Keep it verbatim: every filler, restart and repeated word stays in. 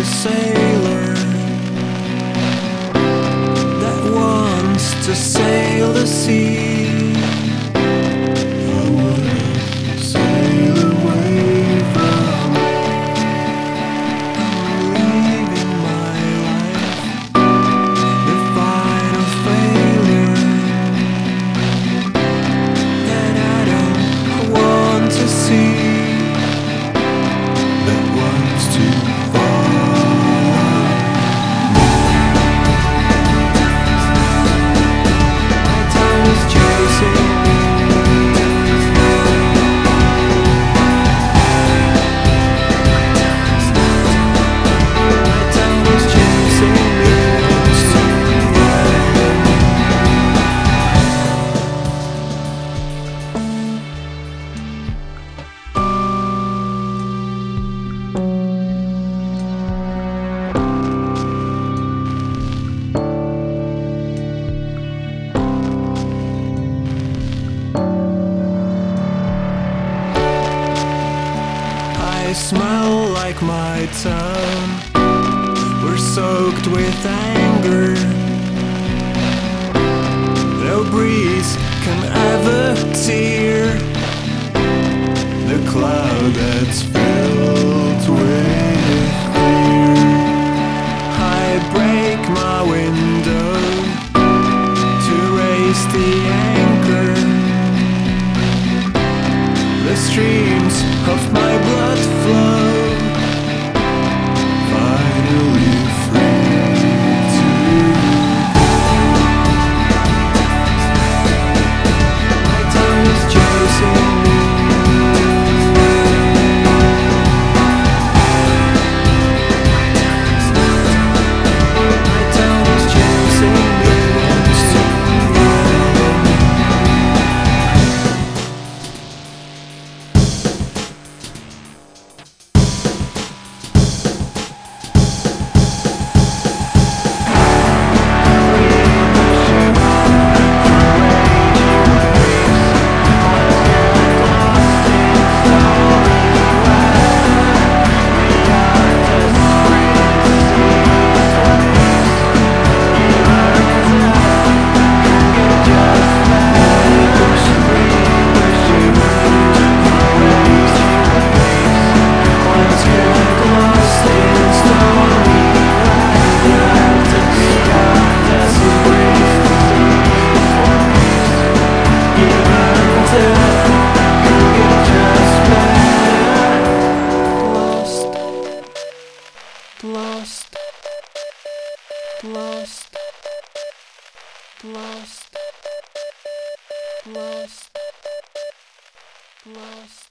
sailor that wants to sail the sea. I would sail away from leaving my life, the fight of failure that I don't want to see, that wants to I smell like my town. We're soaked with anger. No breeze can ever tear the cloud that's filled with fear. I break my window to raise the anchor. The streams of my blood flow, finally free to go. My tongue is chasing me. My tongue is chasing me. Lost, lost, lost, lost, lost.